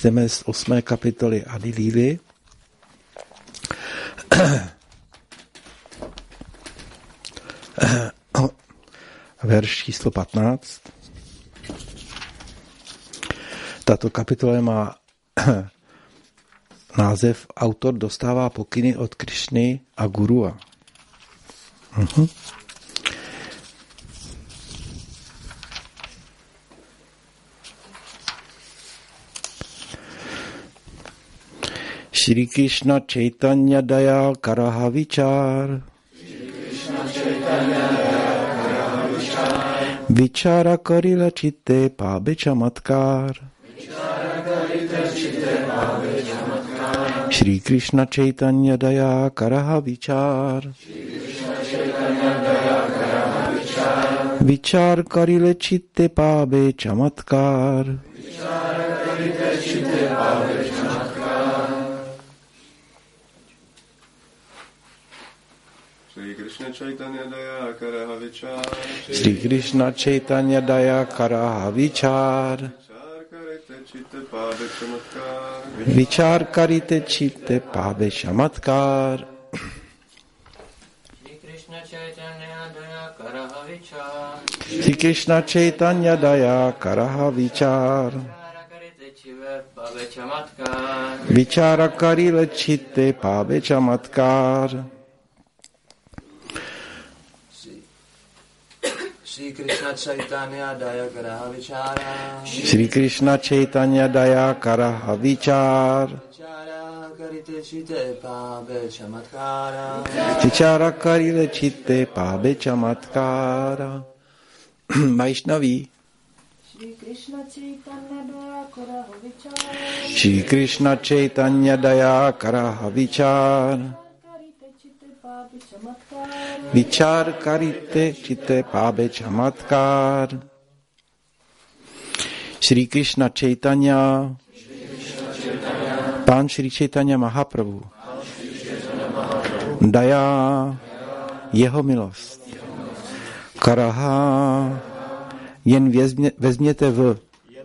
Čteme z 8. kapitoly Ady Lívy. Verš číslo 15. Tato kapitola má název Autor dostává pokyny od Krišny a Gurua. Shri Krishna Chaitanya Daya Karaha Vichar Vichara Karila Chitte Pabe Chamatkar Shri Krishna Chaitanya Daya Karaha Vichar Vichar Karile Chitte Pabe Chamatkar Shri Krishna Chaitanya Daya Karaha Vichar Shri Krishna Chaitanya Daya Karaha Vichar Vichar Karite Chitte Pabe Chamatkar Shri Krishna Chaitanya Daya Karaha Vichar Vichara Karile Chitte Pabe Chamatkar Shri Krishna Chaitanya Daya Karaha Vichara Shri Krishna Chaitanya Daya Karaha Vichar Vichara Karite Chitte Pabe Chamatkara Vichara Karile Chitte Pabe Chamatkara Vaishnaví Shri Krishna Chaitanya Daya Karaha Vichar Shri Krishna Chaitanya Daya Karaha Vichar Vichar Karite Chitte Pabe Chamatkar Shri Krishna Chaitanya Pán Shri Chaitanya Mahaprabhu Daya jeho milost Karaha jen vezměte v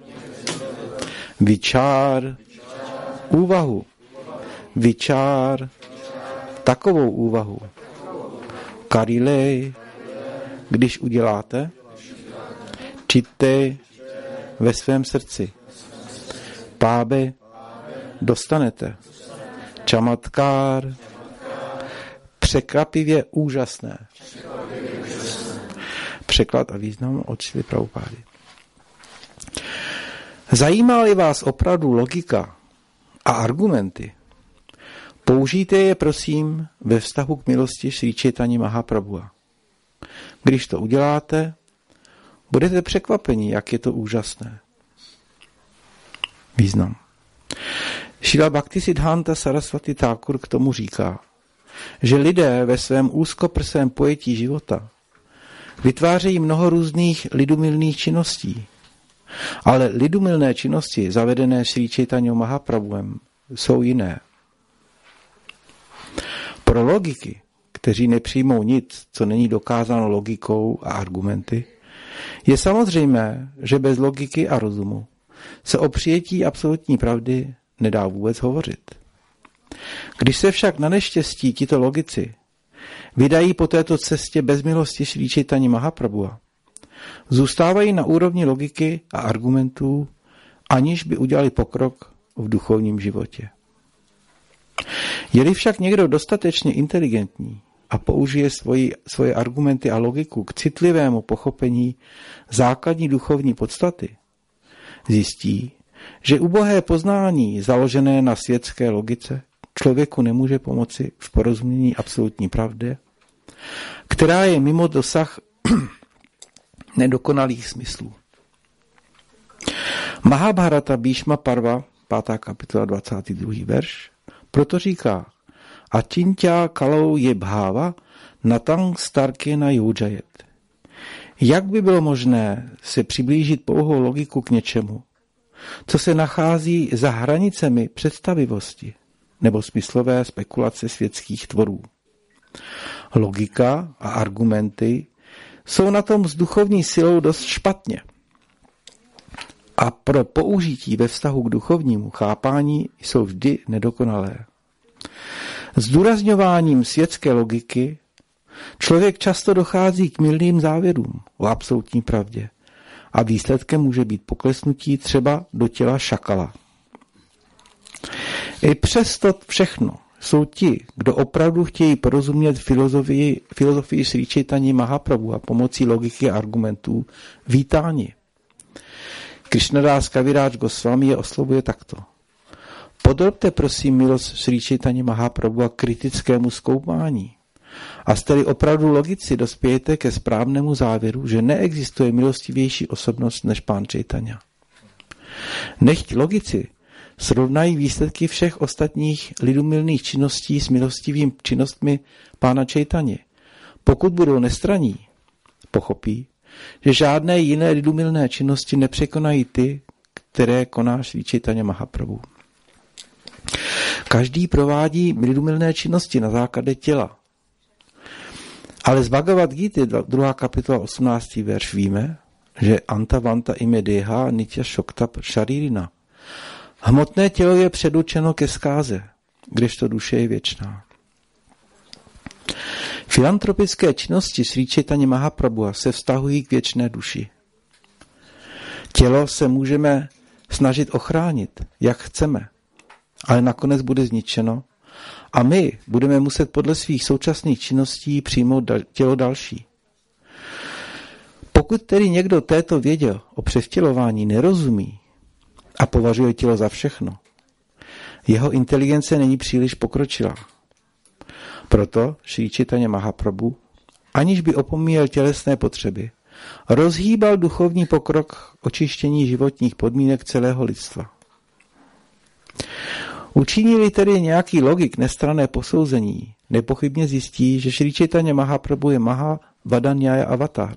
Vichar úvahu Vichar takovou úvahu Karile, když uděláte, čitte ve svém srdci. Pábe dostanete. Čamatkár překvapivě úžasné. Překlad a význam od Šrily Prabhupády. Zajímá-li vás opravdu logika a argumenty, použijte je, prosím, ve vztahu k milosti Šrí Čejtani Mahaprabhua. Když to uděláte, budete překvapeni, jak je to úžasné. Význam. Šrila Bhaktisiddhanta Sarasvati Thakur k tomu říká, že lidé ve svém úzkoprsém pojetí života vytvářejí mnoho různých lidumilných činností, ale lidumilné činnosti zavedené Šrí Čejtaňou Mahaprabhuem jsou jiné. Pro logiky, kteří nepřijmou nic, co není dokázáno logikou a argumenty, je samozřejmé, že bez logiky a rozumu se o přijetí absolutní pravdy nedá vůbec hovořit. Když se však na neštěstí tito logici vydají po této cestě bez milosti Šrí Čejtani Mahaprabhua, zůstávají na úrovni logiky a argumentů, aniž by udělali pokrok v duchovním životě. Je-li však někdo dostatečně inteligentní a použije svoje argumenty a logiku k citlivému pochopení základní duchovní podstaty, zjistí, že ubohé poznání založené na světské logice člověku nemůže pomoci v porozumění absolutní pravdy, která je mimo dosah nedokonalých smyslů. Mahabharata Bhishma Parva, 5. kapitola 22. verš, proto říká Achintya kalau je bhava natang starkena yojajet. Jak by bylo možné se přiblížit pouhou logiku k něčemu, co se nachází za hranicemi představivosti nebo smyslové spekulace světských tvorů? Logika a argumenty jsou na tom s duchovní silou dost špatně. a pro použití ve vztahu k duchovnímu chápání jsou vždy nedokonalé. Zdůrazňováním světské logiky člověk často dochází k mylným závěrům o absolutní pravdě a výsledkem může být poklesnutí třeba do těla šakala. I přesto všechno jsou ti, kdo opravdu chtějí porozumět filozofii Srí Chaitanya Mahaprabhu a pomocí logiky a argumentů vítáni. Krishnadás Kaviraj Goswami je oslovuje takto. Podrobte prosím milost Srí Chaitanya Mahaprabhu a kritickému zkoumání. A jste-li opravdu logici, dospějete ke správnému závěru, že neexistuje milostivější osobnost než Pán Chaitanya. Nechť logici srovnají výsledky všech ostatních lidumilných činností s milostivými činnostmi Pána Chaitanya. Pokud budou nestranní, pochopí, že žádné jiné lidumilné činnosti nepřekonají ty, které koná Srí Chaitanya Mahaprabhu. Každý provádí lidumilné činnosti na základě těla. Ale z Bhagavad Gita, 2. kapitola 18. verš víme, že anta vanta ime deha nitya shokta sharirina. Hmotné tělo je předurčeno ke zkáze, kdežto duše je věčná. Filantropické činnosti Srí Chaitanya Mahaprabhu se vztahují k věčné duši. Tělo se můžeme snažit ochránit, jak chceme, ale nakonec bude zničeno a my budeme muset podle svých současných činností přijmout tělo další. Pokud tedy někdo této vědě o převtělování nerozumí a považuje tělo za všechno, jeho inteligence není příliš pokročilá. Proto Srí Chaitanya Mahaprabhu, aniž by opomíjel tělesné potřeby, rozhýbal duchovní pokrok očištění životních podmínek celého lidstva. Učiní-li tedy nějaký logik nestranné posouzení, nepochybně zjistí, že Srí Chaitanya Mahaprabhu je Mahavadanyaya avatar,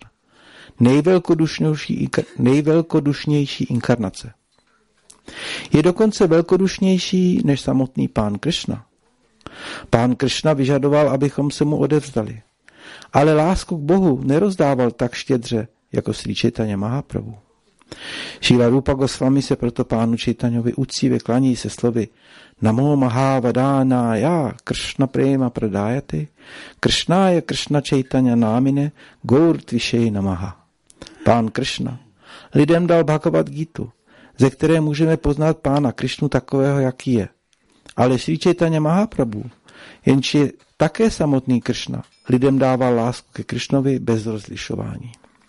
nejvelkodušnější inkarnace. Je dokonce velkodušnější než samotný Pán Krishna. Pán Krishna vyžadoval, abychom se mu odevzdali, ale lásku k Bohu nerozdával tak štědře jako Srí Chaitanya Mahaprabhu. Šíla Rupa Goswami se proto Pánu Chaitanyovi uctivě klaní se slovy Namo Mahavadánaya Krishna Prema Pradayate Krishnája Krishna Chaitanya Námine Gaur Tvishej Namaha. Pán Krishna lidem dal Bhagavad Gitu, ze které můžeme poznat Pána Krishnu takového, jaký je. Ale Srí Chaitanya Mahaprabhu, jenž je také samotný Krishna, lidem dával lásku ke Krishnovi bez rozlišování.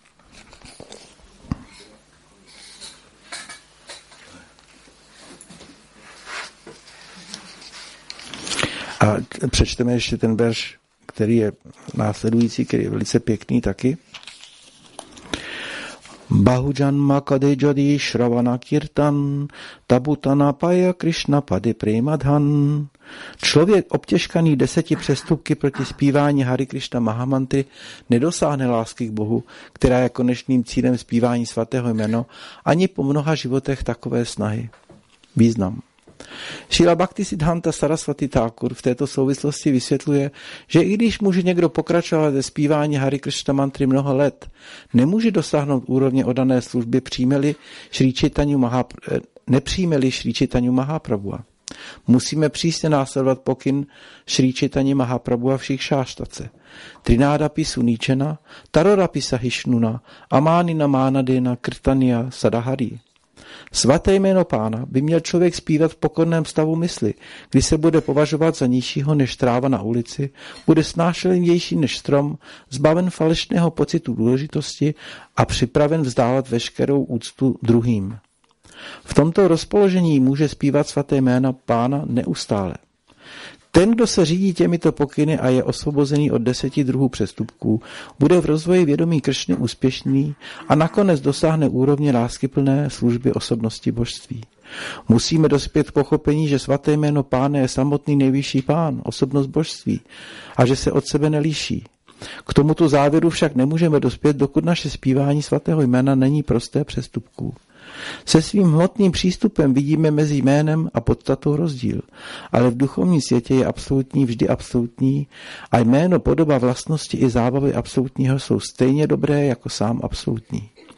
A přečteme ještě ten verš, který je následující, který je velice pěkný taky. Bahujanma kade jadi shravana kirtan tabutana paya Krishna pade premadhan. Člověk obtěžkaný 10 přestupky proti zpívání Hari Krishna Mahamantry nedosáhne lásky k Bohu, která je konečným cílem zpívání svatého jméno, ani po mnoha životech takové snahy. Význam. Šrila Bhaktisiddhanta Sarasvati Thakur v této souvislosti vysvětluje, že i když může někdo pokračovat ve zpívání Hari Krishna mantry mnoho let, nemůže dosáhnout úrovně oddané služby, nepřijme-li Srí Chaitanya Mahaprabhu. Musíme přísně následovat pokyn Srí Chaitanya Mahaprabhu všech šáštace. Trinádapi suníčena, tarorapi sahishnuna, amánina mánadena krtania sadahari. Svaté jméno Pána by měl člověk zpívat v pokorném stavu mysli, kdy se bude považovat za nižšího než tráva na ulici, bude snášenlivější než strom, zbaven falešného pocitu důležitosti a připraven vzdávat veškerou úctu druhým. V tomto rozpoložení může zpívat svaté jména Pána neustále. Ten, kdo se řídí těmito pokyny a je osvobozený od 10 druhů přestupků, bude v rozvoji vědomí Kršny úspěšný a nakonec dosáhne úrovně láskyplné služby osobnosti božství. Musíme dospět k pochopení, že svaté jméno Pána je samotný nejvyšší Pán, osobnost božství, a že se od sebe nelíší. K tomuto závěru však nemůžeme dospět, dokud naše zpívání svatého jména není prosté přestupků. Se svým hmotným přístupem vidíme mezi jménem a podstatou rozdíl, ale v duchovním světě je absolutní vždy absolutní a jméno, podoba, vlastnosti i zábavy absolutního jsou stejně dobré jako sám absolutní.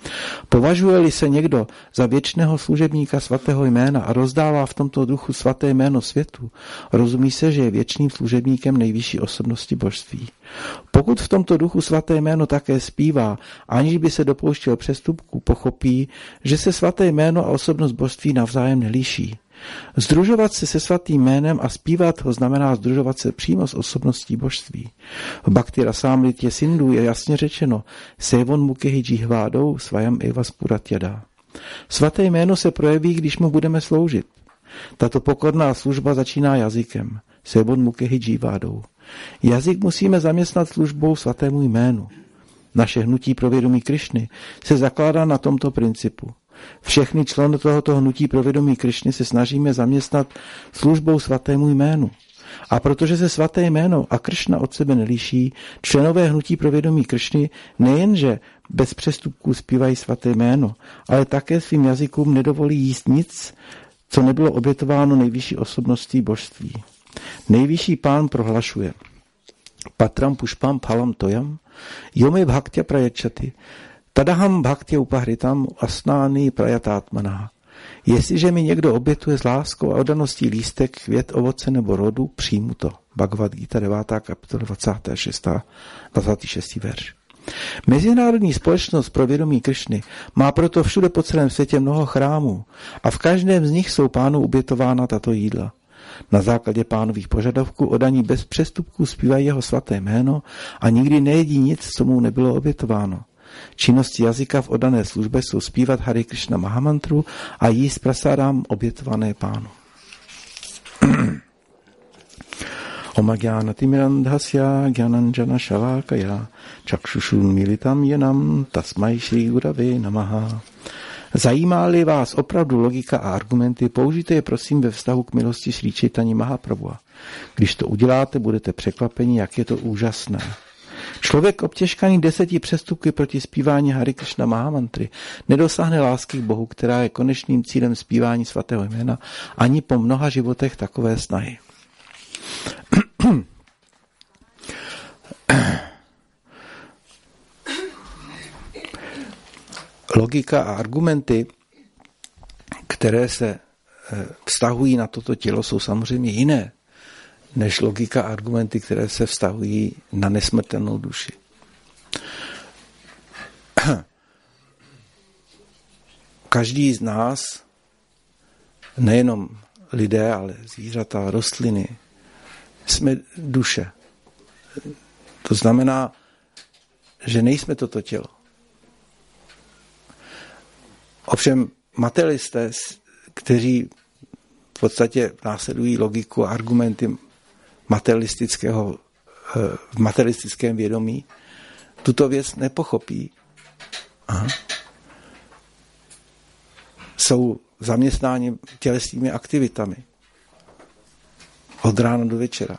Považuje-li se někdo za věčného služebníka svatého jména a rozdává v tomto duchu svaté jméno světu, rozumí se, že je věčným služebníkem nejvyšší osobnosti božství. Pokud v tomto duchu svaté jméno také zpívá, aniž by se dopouštěl přestupků, pochopí, že se svaté jméno a osobnost božství navzájem nelíší. Združovat se se svatým jménem a zpívat ho znamená združovat se přímo s osobností božství. V Bhakti Rasamritě Sindhu je jasně řečeno Sevon mukehi džihvádou svajam eva spuratyada. Svaté jméno se projeví, když mu budeme sloužit. Tato pokorná služba začíná jazykem. Sevon mukehi džihvádou. Jazyk musíme zaměstnat službou svatému jménu. Naše hnutí pro vědomí Krišny se zakládá na tomto principu. Všechny členy tohoto hnutí pro vědomí Krišny se snažíme zaměstnat službou svatému jménu. A protože se svaté jméno a Krišna od sebe nelíší, členové hnutí pro vědomí Krišny nejenže bez přestupků zpívají svaté jméno, ale také svým jazykům nedovolí jíst nic, co nebylo obětováno nejvyšší osobností božství. Nejvyšší pán prohlašuje Patram pušpam phalam toyam yome bhaktya prayachati tadaham bhaktya upahritam asnány prayatátmaná. Jestliže mi někdo obětuje s láskou a oddaností lístek, květ, ovoce nebo rodu, přijmu to. Bhagavad Gita 9. kapitola 26. verš. Mezinárodní společnost pro vědomí Krišny má proto všude po celém světě mnoho chrámů a v každém z nich jsou pánu obětována tato jídla. Na základě pánových požadavků oddaní bez přestupků zpívají jeho svaté jméno a nikdy nejedí nic, co mu nebylo obětováno. Činnosti jazyka v oddané službě jsou zpívat Hare Krishna Mahamantru a jíst prasádám obětované pánu. Oma gyánatimirandhasya gyánanjana shavakaya čakšušun militam jenam tasmai shri gurave namaha. Zajímá-li vás opravdu logika a argumenty, použijte je prosím ve vztahu k milosti Srí Čejtani Mahaprabhua. Když to uděláte, budete překvapeni, jak je to úžasné. Člověk obtěžkaný 10 přestupky proti zpívání Hare Krishna Mahamantry nedosáhne lásky k Bohu, která je konečným cílem zpívání svatého jména, ani po mnoha životech takové snahy. Logika a argumenty, které se vztahují na toto tělo, jsou samozřejmě jiné než logika a argumenty, které se vztahují na nesmrtelnou duši. Každý z nás, nejenom lidé, ale zvířata, rostliny, jsme duše. To znamená, že nejsme toto tělo. Ovšem materialisté, kteří v podstatě následují logiku a argumenty materialistického, v materialistickém vědomí, tuto věc nepochopí. Aha. Jsou zaměstnáni tělesnými aktivitami od rána do večera.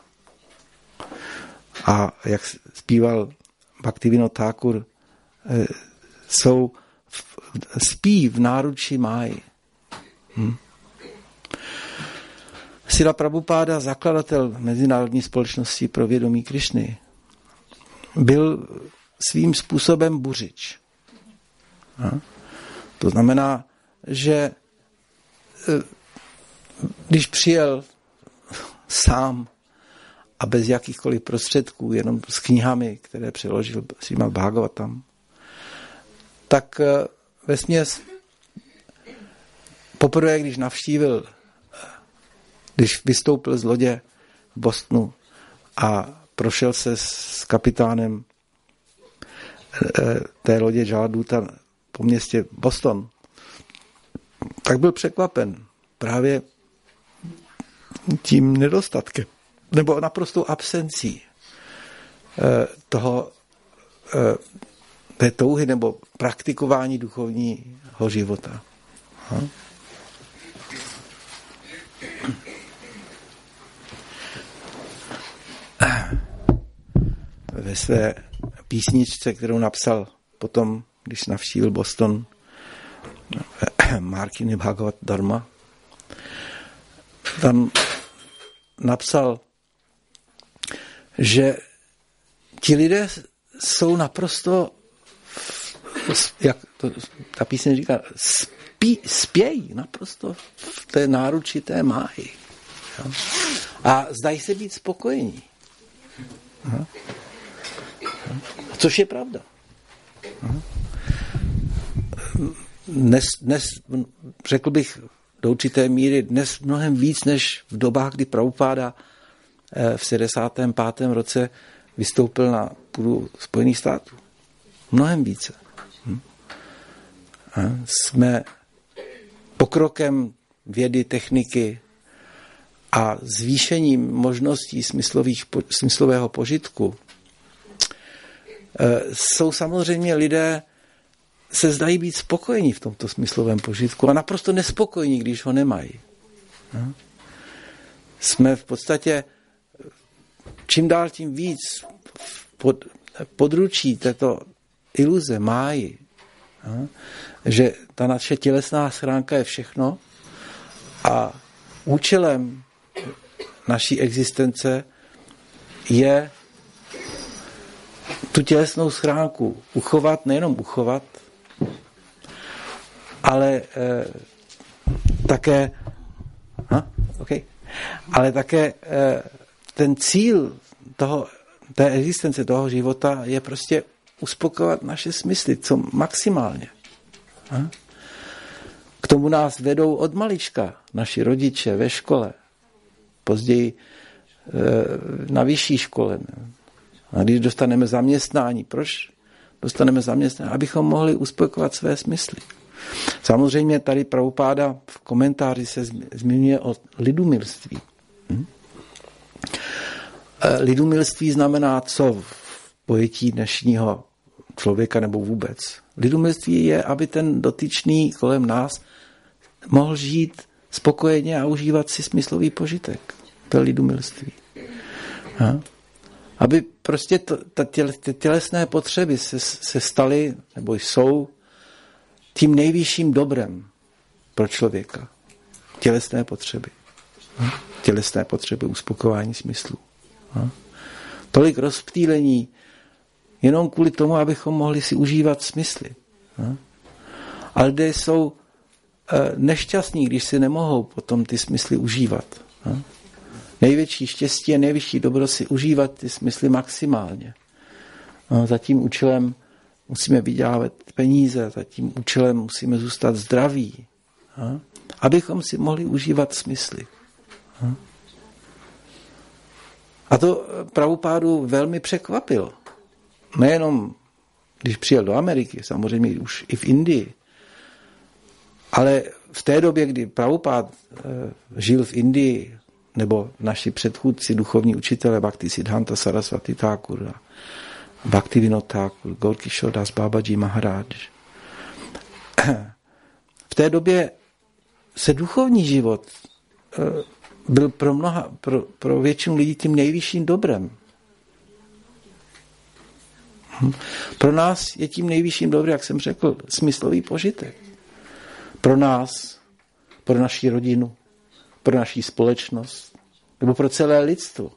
A jak zpíval Bhaktivinoda Thakur, spí v náručí máji. Srila Prabhupáda, zakladatel Mezinárodní společnosti pro vědomí Krišny, byl svým způsobem buřič. To znamená, že když přijel sám a bez jakýchkoliv prostředků, jenom s knihami, které přeložil Srimad Bhagavatam, tak vesměs poprvé, když vystoupil z lodě v Bostonu a prošel se s kapitánem té lodě Jaladuta po městě Boston, tak byl překvapen právě tím nedostatkem nebo naprostou absencí té touhy nebo praktikování duchovního života. Ve své písničce, kterou napsal potom, když navštívil Boston, Markini Bhagavat Dharma, tam napsal, že ti lidé jsou naprosto ta píseň říká, spějí naprosto v té náruči té máji. Jo? A zdají se být spokojení. Jo? Což je pravda. Jo? Dnes, řekl bych do určité míry, dnes mnohem víc, než v dobách, kdy Prabhupáda v 75. roce vystoupil na půdu Spojených států. Mnohem více. Jsme pokrokem vědy, techniky a zvýšením možností smyslového požitku jsou samozřejmě lidé, se zdají být spokojení v tomto smyslovém požitku a naprosto nespokojení, když ho nemají. Jsme v podstatě čím dál tím víc područí této iluze, máji, že ta naše tělesná schránka je všechno a účelem naší existence je tu tělesnou schránku uchovat, nejenom uchovat, ale také ten cíl té existence, toho života je prostě uspokojovat naše smysly, co maximálně. K tomu nás vedou od malička naši rodiče ve škole, později na vyšší škole. A když dostaneme zaměstnání, proč dostaneme zaměstnání? Abychom mohli uspokojovat své smysly. Samozřejmě tady Prabhupáda v komentáři se zmiňuje o lidumilství. Lidumilství znamená co v pojetí dnešního člověka nebo vůbec? Lidumilství je, aby ten dotyčný kolem nás mohl žít spokojeně a užívat si smyslový požitek. To je lidumilství. Aby prostě ty tělesné potřeby se staly nebo jsou tím nejvyšším dobrem pro člověka. Tělesné potřeby. Tělesné potřeby uspokojení smyslu. Tolik rozptýlení jenom kvůli tomu, abychom mohli si užívat smysly. Ale lidé jsou nešťastní, když si nemohou potom ty smysly užívat. Největší štěstí a nejvyšší dobro si užívat ty smysly maximálně. Za tím účelem musíme vydělávat peníze, za tím účelem musíme zůstat zdraví, abychom si mohli užívat smysly. A to Prabhupádu velmi překvapilo. Nejenom, když přijel do Ameriky, samozřejmě už i v Indii, ale v té době, kdy Prabhupád žil v Indii, nebo naši předchůdci, duchovní učitelé Bhaktisiddhanta Saraswati Thakur, Bhaktivinoda Thakur, Gaur Kishore Das Babaji Maharaj. V té době se duchovní život byl pro většinu lidí tím nejvyšším dobrem. Pro nás je tím nejvyšším dobrem, jak jsem řekl, smyslový požitek. Pro nás, pro naši rodinu, pro naši společnost, nebo pro celé lidstvo.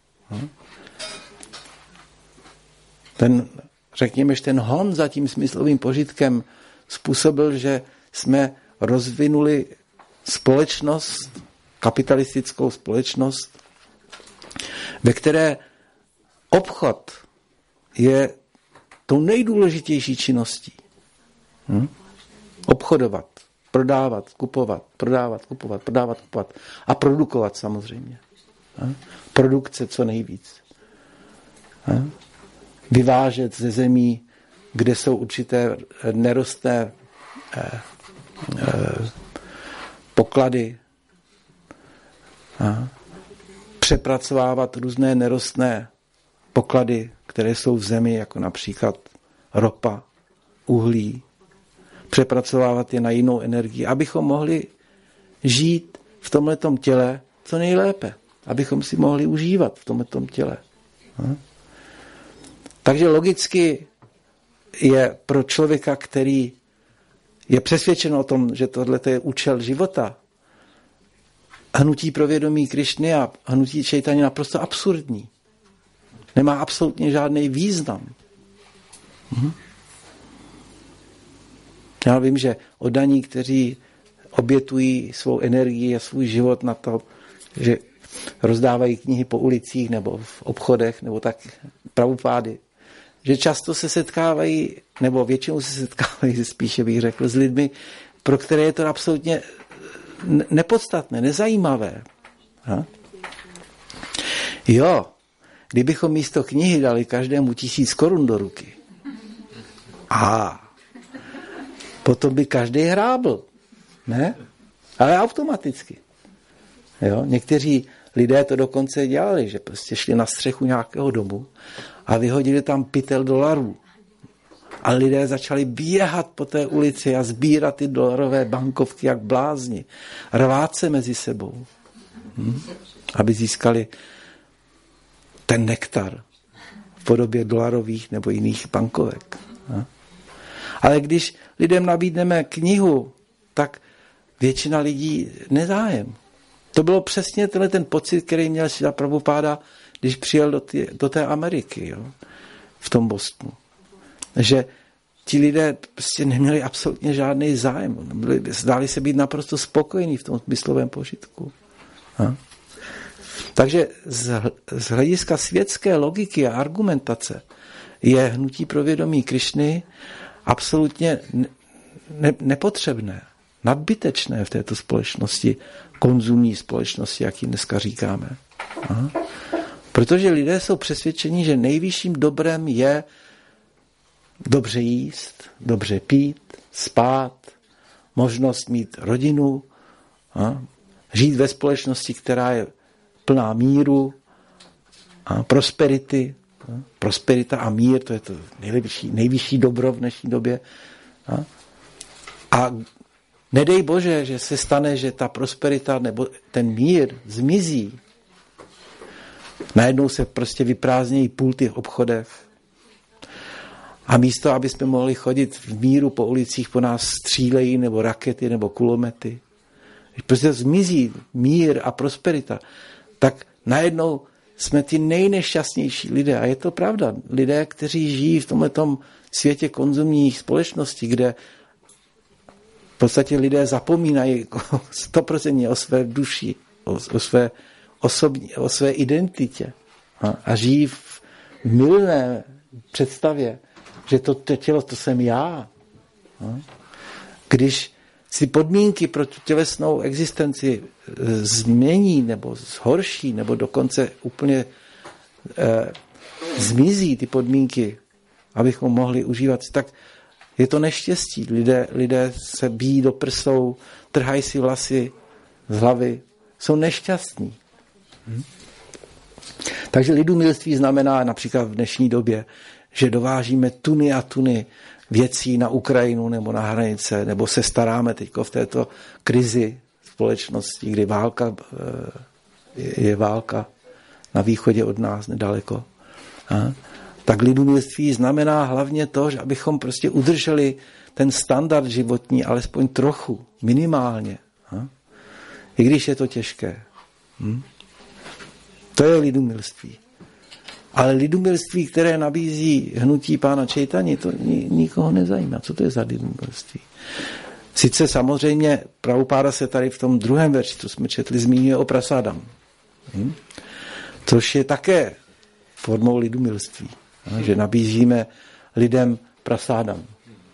Řekněme, že ten hon za tím smyslovým požitkem způsobil, že jsme rozvinuli společnost, kapitalistickou společnost, ve které obchod je tou nejdůležitější činností. Obchodovat, prodávat, kupovat, prodávat, kupovat, prodávat, kupovat a produkovat samozřejmě. Produkce co nejvíc. Vyvážet ze zemí, kde jsou určité nerostné poklady. Přepracovávat různé nerostné poklady, které jsou v zemi, jako například ropa, uhlí, přepracovávat je na jinou energii, abychom mohli žít v tomhletom těle co nejlépe, abychom si mohli užívat v tomhletom těle. Takže logicky je pro člověka, který je přesvědčen o tom, že tohle je účel života, hnutí pro vědomí Krišny a hnutí Čejtanya naprosto absurdní. Nemá absolutně žádný význam. Já vím, že oddaní, kteří obětují svou energii a svůj život na to, že rozdávají knihy po ulicích nebo v obchodech, nebo tak pravopády, že často se setkávají, nebo většinou se setkávají, spíše bych řekl, s lidmi, pro které je to absolutně nepodstatné, nezajímavé. Ha? Jo, kdybychom místo knihy dali každému 1000 korun do ruky, potom by každý hrábl, ne? Ale automaticky. Jo? Někteří lidé to dokonce dělali, že prostě šli na střechu nějakého domu a vyhodili tam pytel dolarů. A lidé začali běhat po té ulici a sbírat ty dolarové bankovky jak blázni. Rvát se mezi sebou. Aby získali ten nektar v podobě dolarových nebo jiných bankovek. Ale když lidem nabídneme knihu, tak většina lidí nezájem. To bylo přesně ten pocit, který měl Šrila Prabhupáda, když přijel do té Ameriky, jo, v tom Bostonu. Že ti lidé prostě neměli absolutně žádný zájem. Zdáli se být naprosto spokojení v tom smyslovém požitku. Takže z hlediska světské logiky a argumentace je hnutí pro vědomí Krišny absolutně nepotřebné, nadbytečné v této společnosti, konzumní společnosti, jak ji dneska říkáme. Protože lidé jsou přesvědčeni, že nejvyšším dobrem je dobře jíst, dobře pít, spát, možnost mít rodinu, žít ve společnosti, která je plná míru a prosperity. Prosperita a mír, to je to nejvyšší dobro v dnešní době. A nedej Bože, že se stane, že ta prosperita nebo ten mír zmizí. Najednou se prostě vyprázdnějí pulty v obchodech. A místo, aby jsme mohli chodit v míru po ulicích, po nás střílejí nebo rakety nebo kulomety. Když prostě zmizí mír a prosperita, tak najednou jsme ty nejnešťastnější lidé. A je to pravda. Lidé, kteří žijí v tomhletom světě konzumních společností, kde v podstatě lidé zapomínají 100% o své duši, o své identitě. A žijí v mylné představě, že to tělo, to jsem já. Když si podmínky pro tu tělesnou existenci změní nebo zhorší, nebo dokonce úplně zmizí ty podmínky, abychom mohli užívat, tak je to neštěstí. Lidé se bijí do prsou, trhají si vlasy z hlavy, jsou nešťastní. Takže lidumilství znamená například v dnešní době, že dovážíme tuny a tuny věcí na Ukrajinu nebo na hranice, nebo se staráme teď v této krizi společnosti, kdy je válka na východě od nás nedaleko. Tak lidumilství znamená hlavně to, že abychom prostě udrželi ten standard životní alespoň trochu, minimálně. I když je to těžké. To je lidumilství. Ale lidumilství, které nabízí hnutí pána Čejtani, to nikoho nezajímá. Co to je za lidumilství? Sice samozřejmě Prabhupáda se tady v tom druhém verši, co jsme četli, zmínuje o prasádam. Což je také formou lidumilství. Že nabízíme lidem prasádam.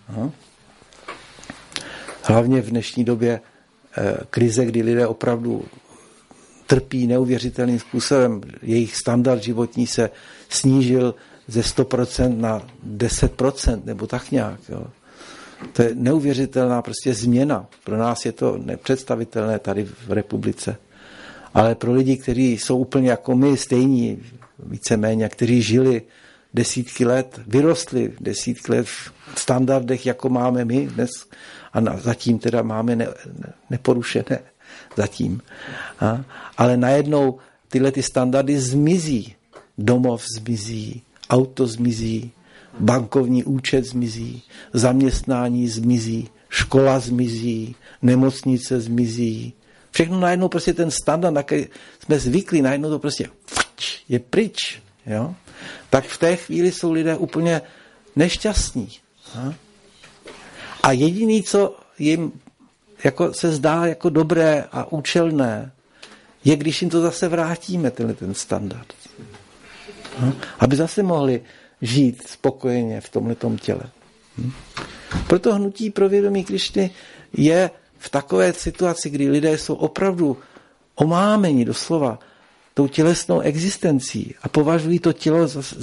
Hlavně v dnešní době krize, kdy lidé opravdu trpí neuvěřitelným způsobem. Jejich standard životní se snížil ze 100% na 10%, nebo tak nějak. Jo. To je neuvěřitelná prostě změna. Pro nás je to nepředstavitelné tady v republice. Ale pro lidi, kteří jsou úplně jako my, stejní, víceméně, kteří žili desítky let, vyrostli desítky let v standardech, jako máme my dnes, a zatím teda máme neporušené. Zatím. Ale najednou tyhle ty standardy zmizí. Domov zmizí, auto zmizí, bankovní účet zmizí, zaměstnání zmizí, škola zmizí, nemocnice zmizí. Všechno najednou prostě ten standard, na který jsme zvyklí, najednou to prostě je pryč. Jo? Tak v té chvíli jsou lidé úplně nešťastní. A jediný, co jim jako se zdá jako dobré a účelné, je, když jim to zase vrátíme, ten standard. Aby zase mohli žít spokojeně v tomhletom těle. Proto hnutí pro vědomí Krišny je v takové situaci, kdy lidé jsou opravdu omámeni doslova tou tělesnou existencí a považují to tělo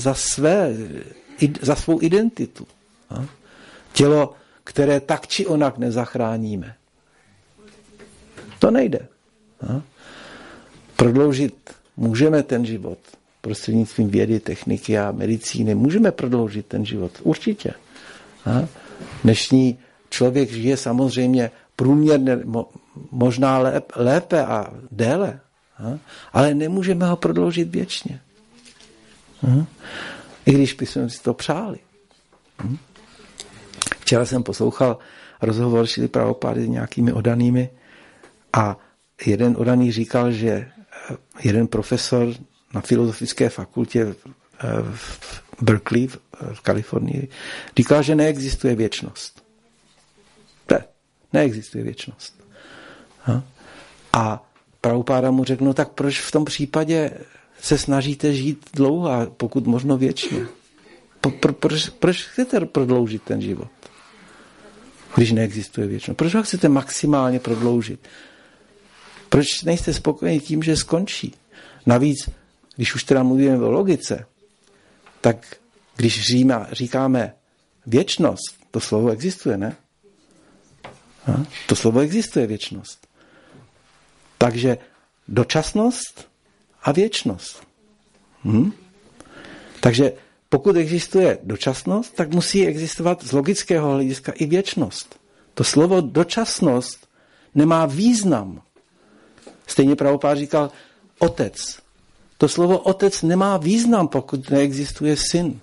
za svou identitu. Tělo, které tak či onak nezachráníme. To nejde. Prodloužit můžeme ten život prostřednictvím vědy, techniky a medicíny. Můžeme prodloužit ten život. Určitě. Dnešní člověk žije samozřejmě průměrně možná lépe a déle, ale nemůžeme ho prodloužit věčně. I když bychom si to přáli. Včera jsem poslouchal rozhovor Šrily Prabhupády s nějakými odanými a jeden odaný říkal, že jeden profesor na filozofické fakultě v Berkeley v Kalifornii říkal, že neexistuje věčnost. Neexistuje věčnost. A Prabhupáda mu řekl, no tak proč v tom případě se snažíte žít dlouho a pokud možno věčně? Proč chcete prodloužit ten život? Když neexistuje věčnost. Proč ho chcete maximálně prodloužit? Proč nejste spokojeni tím, že skončí? Navíc, když už teda mluvíme o logice, tak když říkáme věčnost, to slovo existuje, ne? To slovo existuje, věčnost. Takže dočasnost a věčnost. Takže pokud existuje dočasnost, tak musí existovat z logického hlediska i věčnost. To slovo dočasnost nemá význam. Stejně Prabhupád říkal otec. To slovo otec nemá význam, pokud neexistuje syn.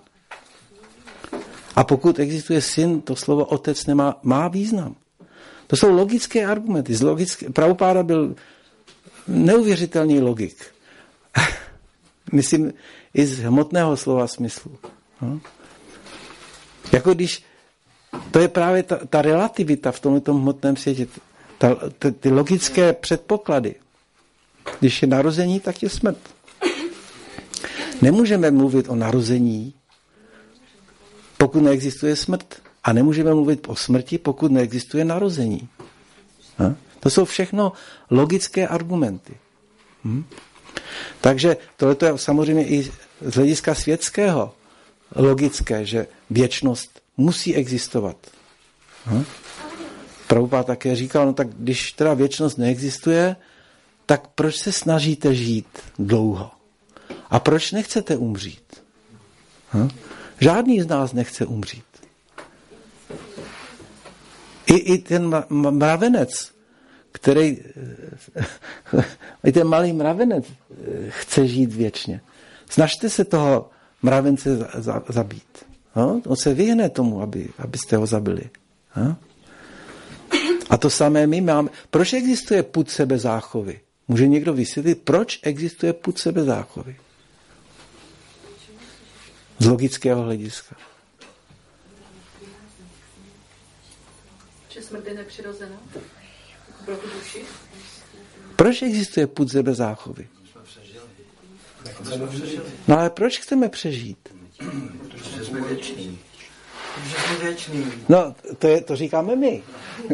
A pokud existuje syn, to slovo otec má význam. To jsou logické argumenty. Prabhupáda byl neuvěřitelný logik. Myslím, i z hmotného slova smyslu. Jako když, to je právě ta relativita v tomto hmotném světě, ty logické předpoklady. Když je narození, tak je smrt. Nemůžeme mluvit o narození, pokud neexistuje smrt. A nemůžeme mluvit o smrti, pokud neexistuje narození. To jsou všechno logické argumenty. Takže tohle je samozřejmě i z hlediska světského logické, že věčnost musí existovat. Prabhupád také říkal, no tak když teda věčnost neexistuje, tak proč se snažíte žít dlouho? A proč nechcete umřít? Žádný z nás nechce umřít. I ten mravenec, i ten malý mravenec chce žít věčně. Snažte se toho mravence zabít. On se vyhne tomu, abyste ho zabili. A to samé my máme. Proč existuje pud sebezáchovy? Může někdo vysvětlit, proč existuje pud sebezáchovy? Z logického hlediska. Že smrt je nepřirozená? Pro tu duši? Proč existuje pud sebezáchovy? No ale proč chceme přežít? Protože jsme věční. Protože jsme věční. No, to říkáme my.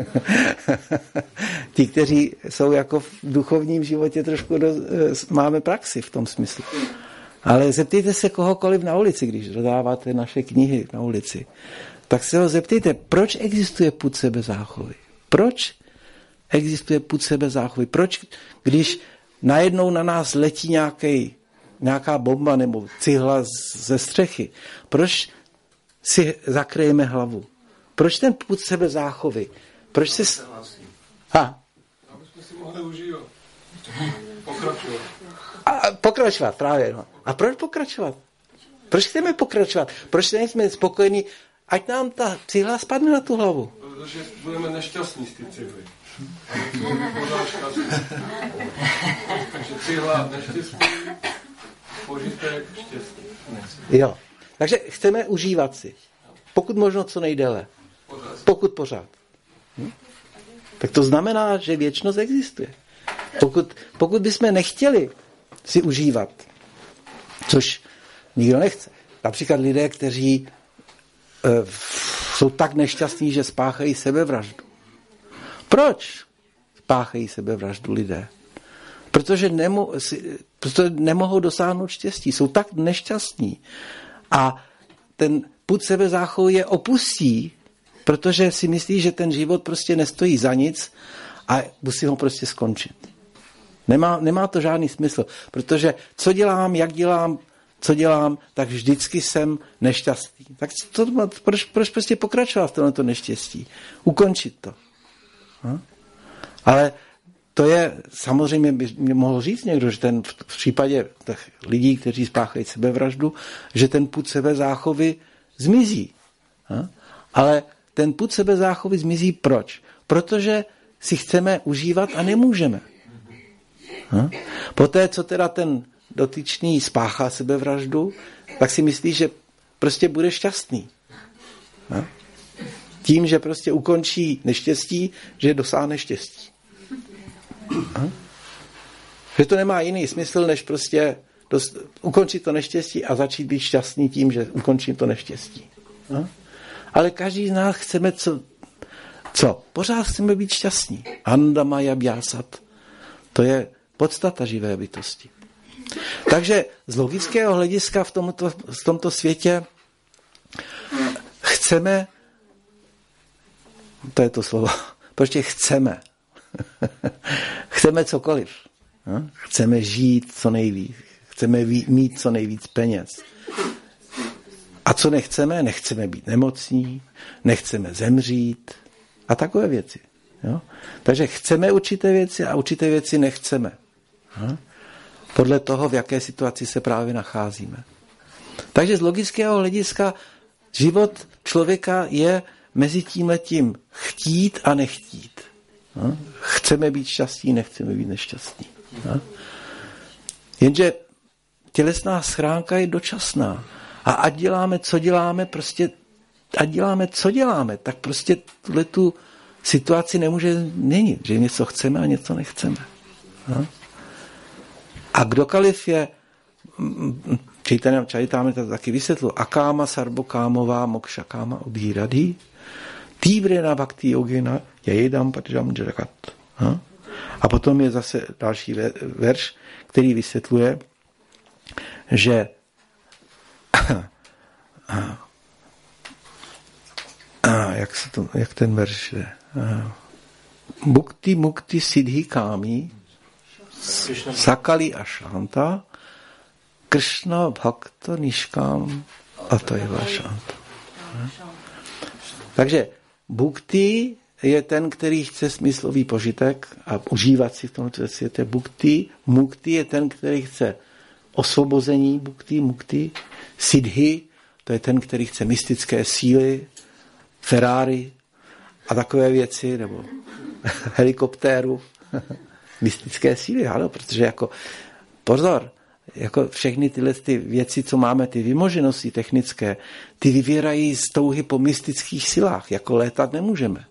Ti, kteří jsou jako v duchovním životě trošku máme praxi v tom smyslu. Ale zeptejte se kohokoliv na ulici, když dodáváte naše knihy na ulici. Tak se ho zeptejte, proč existuje pud sebezáchovy? Proč existuje pud sebezáchovy? Proč, když najednou na nás letí nějaká bomba nebo cihla ze střechy, proč si zakryjeme hlavu? Proč ten pud sebezáchovy? Proč se... Aby jsme si mohli užívat. Pokračovat. Pokračovat, právě. No. A proč pokračovat? Proč chceme pokračovat? Proč nejsme spokojení, ať nám ta cihla spadne na tu hlavu? Protože budeme nešťastní z ty cihly. Takže cihla neštěstí, požitek štěstí. Jo. Takže chceme užívat si. Pokud možno co nejdéle. Pokud pořád. Tak to znamená, že věčnost existuje. Pokud bychom nechtěli si užívat, což nikdo nechce. Například lidé, kteří jsou tak nešťastní, že spáchají sebevraždu. Proč spáchají sebevraždu lidé? Protože nemohou dosáhnout štěstí. Jsou tak nešťastní. A ten pud sebezáchovy je opustí, protože si myslí, že ten život prostě nestojí za nic a musí ho prostě skončit. Nemá to žádný smysl, protože co dělám, jak dělám, co dělám, tak vždycky jsem nešťastný. Tak proč prostě pokračovat v tomto neštěstí? Ukončit to. Ale to je, samozřejmě by mohl říct někdo, že v případě těch lidí, kteří spáchají sebevraždu, že ten pud sebezáchovy zmizí. Ale ten pud sebezáchovy zmizí proč? Protože si chceme užívat a nemůžeme. Poté, co teda ten dotyčný spáchá sebevraždu, tak si myslí, že prostě bude šťastný. Tím, že prostě ukončí neštěstí, že dosáhne štěstí. Že to nemá jiný smysl, než prostě ukončit to neštěstí a začít být šťastný tím, že ukončím to neštěstí. Ale každý z nás chceme co? Pořád chceme být šťastní. Andamaya bhyásat. To je podstata živé bytosti. Takže z logického hlediska v tomto světě chceme, to je to slovo, prostě chceme. Chceme cokoliv. Chceme žít co nejvíc. Chceme mít co nejvíc peněz. A co nechceme? Nechceme být nemocní, nechceme zemřít a takové věci. Jo? Takže chceme určité věci a určité věci nechceme. Podle toho, v jaké situaci se právě nacházíme. Takže z logického hlediska život člověka je mezi tímhletím chtít a nechtít. Chceme být šťastní, nechceme být nešťastní. Jenže tělesná schránka je dočasná. A ať děláme, co děláme, tak prostě tu situaci nemůže změnit, že něco chceme a něco nechceme. A kdokoliv je, Čaitáme to taky vysvětlu, akáma sarbokámová mokšakáma obhíradí, tývrena bhakti yogena jajedam patijam jarakat. A potom je zase další verš, který vysvětluje, že jak ten verš je? Bhukti mukti siddhi kámi sakali ašanta Krishna bhakta niškám ataiva šanta. Takže bhukti je ten, který chce smyslový požitek a užívat si v tomto světě. Bhukti, mukti je ten, který chce osvobození, bhukti, mukti. Siddhi, to je ten, který chce mystické síly, Ferrari a takové věci, nebo helikoptéru. Mystické síly, ano, protože jako pozor, jako všechny tyhle ty věci, co máme, ty vymoženosti technické, ty vyvírají z touhy po mystických silách, jako létat nemůžeme.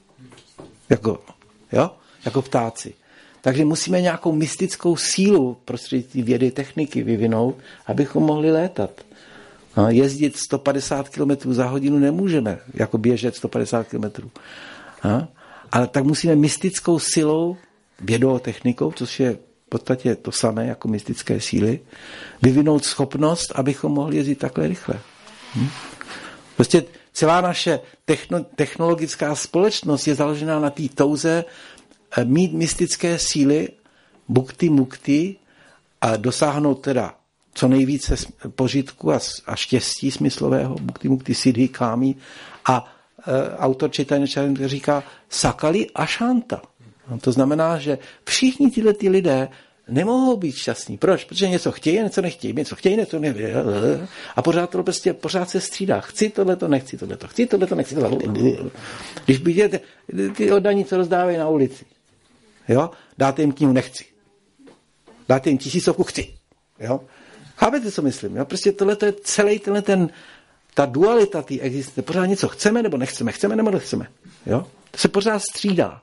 Jako ptáci. Takže musíme nějakou mystickou sílu prostřednictvím vědy techniky vyvinout, abychom mohli létat. Jezdit 150 km za hodinu nemůžeme, jako běžet 150 km. Ale tak musíme mystickou silou, vědou technikou, což je v podstatě to samé jako mystické síly, vyvinout schopnost, abychom mohli jezdit takhle rychle. Prostě celá naše technologická společnost je založená na té touze mít mystické síly, bhukti, mukti a dosáhnout teda co nejvíce požitku a štěstí smyslového, bhukti, mukti, siddhi, kámi a autor Chaitanya Charitamrita říká sakali ašanta. To znamená, že všichni tyhle ty lidé nemohou být šťastní. Proč? Protože něco chtějí, něco nechtějí. Něco chtějí, něco nechtějí. A pořád se střídá. Chci tohleto, nechci tohleto. Chci tohleto, nechci tohleto. Když vidíte ty oddaní, co rozdávají na ulici, jo? Dáte jim knihu, nechci. Dáte jim 1000, chci. Jo? Chápete, co myslím? Jo? Prostě tohleto je celý ten ta dualita té existence, pořád něco chceme nebo nechceme, chceme nebo nechceme. Jo? To se pořád střídá.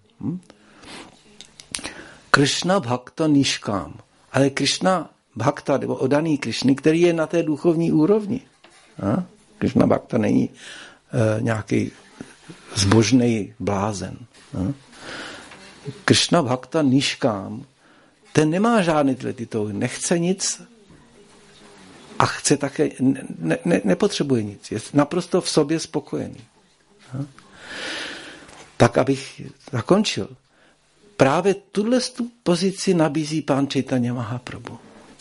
Krishna bhakta niškám. Ale Krishna bhakta, nebo odaný Krishny, který je na té duchovní úrovni. Krishna bhakta není nějaký zbožný blázen. Krishna bhakta niškám, ten nemá žádný tyhle touhy, nechce nic a chce také, nepotřebuje nic, je naprosto v sobě spokojený. Tak, abych zakončil. Právě tuhle pozici nabízí pán Chaitanya Mahaprabhu.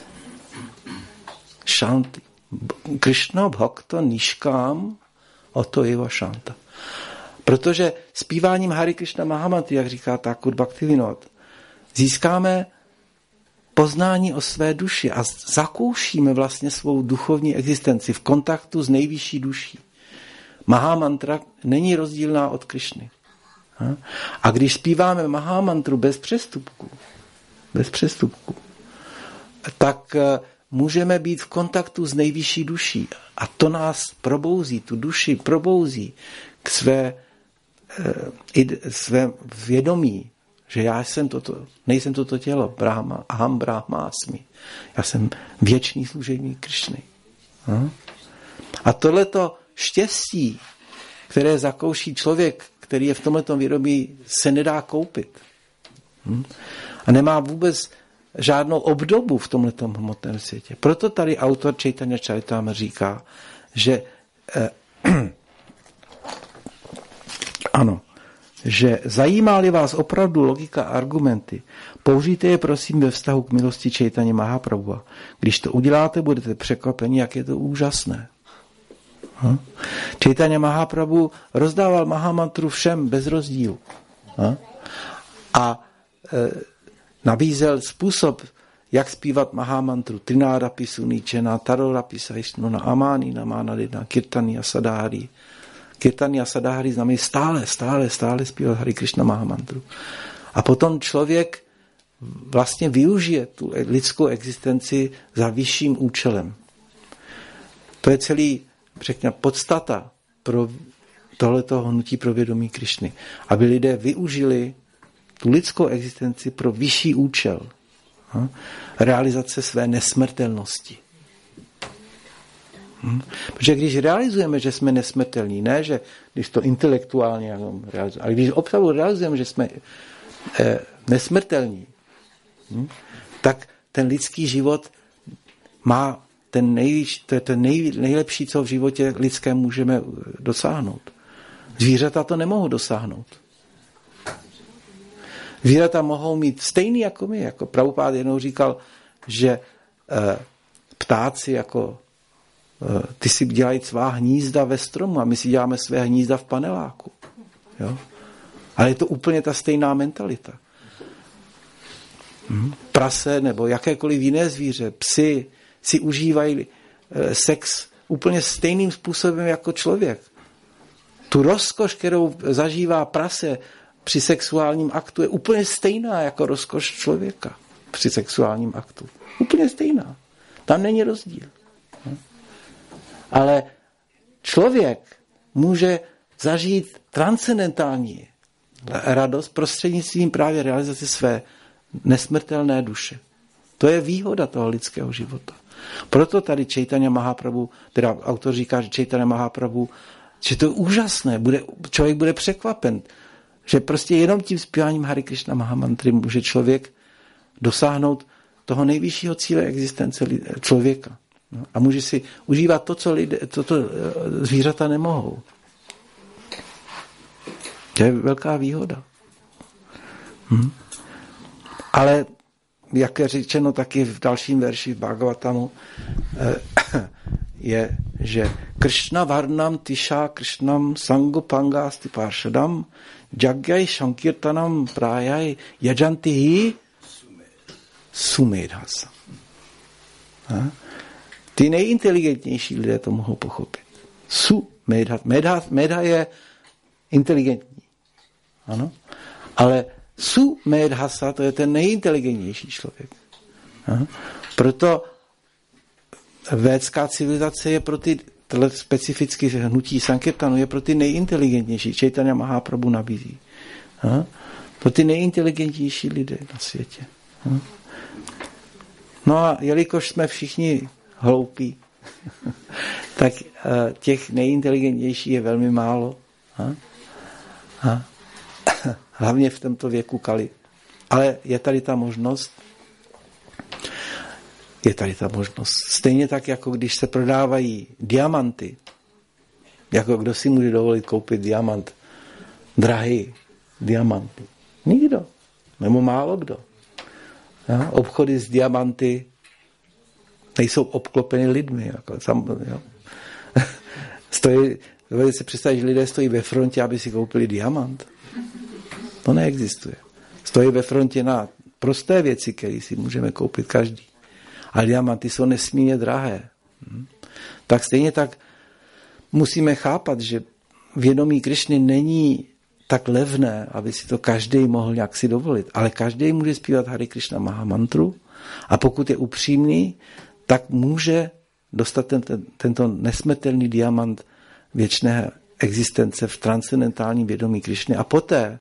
Shanti. Krishna bhakta niškám, o to je šanta. Protože zpíváním Hare Krishna Mahamantry, jak říká Thakur Bhaktivinoda, získáme poznání o své duši a zakoušíme vlastně svou duchovní existenci v kontaktu s nejvyšší duší. Mahamantra není rozdílná od Krishny. A když zpíváme Mahamantru bez přestupku, tak můžeme být v kontaktu s nejvyšší duší. A to nás probouzí, tu duši probouzí k své vědomí, že já jsem nejsem toto tělo, Brahma, aham brahmasmi. Já jsem věčný služebník Krišny. A tohleto štěstí, které zakouší člověk, který je v tomhletom vědomí, se nedá koupit. A nemá vůbec žádnou obdobu v tomhletom hmotném světě. Proto tady autor Chaitanya Charitamrita říká, že ano, že zajímá-li vás opravdu logika a argumenty, použijte je prosím ve vztahu k milosti Chaitanya Mahaprabhu. Když to uděláte, budete překvapeni, jak je to úžasné. Chaitanya Mahaprabhu rozdával Mahamantru všem bez rozdílu. A nabízel způsob, jak zpívat Mahamantru. Trinárapi Suničena, Tarorapi Savishnuna, Amani Namanadina, Kirtania Sadhari. Kirtania Sadhari znamená stále zpívat Hare Krishna Mahamantru. A potom člověk vlastně využije tu lidskou existenci za vyšším účelem. To je celý, řekněme, podstata pro tohleto hnutí pro vědomí Krišny. Aby lidé využili tu lidskou existenci pro vyšší účel. Realizace své nesmrtelnosti. Protože když realizujeme, že jsme nesmrtelní, ne, že když to intelektuálně realizujeme, ale když opravdu realizujeme, že jsme nesmrtelní, tak ten lidský život má ten nejlepší, co v životě lidském můžeme dosáhnout. Zvířata to nemohou dosáhnout. Zvířata mohou mít stejný jako my. Jako Prabhupád jednou říkal, že ptáci jako ty si dělají svá hnízda ve stromu a my si děláme své hnízda v paneláku. Jo? Ale je to úplně ta stejná mentalita. Prase nebo jakékoliv jiné zvíře, psy si užívají sex úplně stejným způsobem jako člověk. Tu rozkoš, kterou zažívá prase při sexuálním aktu, je úplně stejná jako rozkoš člověka při sexuálním aktu. Úplně stejná. Tam není rozdíl. Ale člověk může zažít transcendentální radost prostřednictvím právě realizace své nesmrtelné duše. To je výhoda toho lidského života. Proto tady Chaitanya Mahaprabhu, teda autor říká, že Chaitanya Mahaprabhu, že to je úžasné, člověk bude překvapen, že prostě jenom tím zpíváním Hare Krishna Mahamantry může člověk dosáhnout toho nejvyššího cíle existence člověka. A může si užívat to, co zvířata nemohou. To je velká výhoda. Ale jak je řečeno taky v dalším verši v Bhagavatamu, je, že Krishna varnam tisha Krishnam sangopangasti parshadam jagyai sankirtanam prayai yajantihi sumedhasa. Ty nejinteligentnější lidé to mohou pochopit. Medha je inteligentní. Ano? Ale medhasa, to je ten nejinteligentnější člověk. Aha. Proto védská civilizace je pro ty tohle specificky hnutí Sankirtanu je pro ty nejinteligentnější. Chaitanya Mahaprabhu nabízí. Pro ty nejinteligentnější lidé na světě. No a jelikož jsme všichni hloupí, tak těch nejinteligentnějších je velmi málo. Hlavně v tomto věku Kali. Ale je tady ta možnost. Stejně tak, jako když se prodávají diamanty. Jako kdo si může dovolit koupit diamant? Drahý diamanty. Nikdo. Nebo málo kdo. Obchody s diamanty nejsou obklopeny lidmi. Jako, dovedete si představit, že lidé stojí ve frontě, aby si koupili diamant. To neexistuje. Stojí ve frontě na prosté věci, které si můžeme koupit každý. A diamanty jsou nesmírně drahé. Tak stejně tak musíme chápat, že vědomí Krišny není tak levné, aby si to každý mohl nějak si dovolit. Ale každý může zpívat Hare Krishna Mahamantru a pokud je upřímný, tak může dostat tento nesmrtelný diamant věčné existence v transcendentálním vědomí Krišny a poté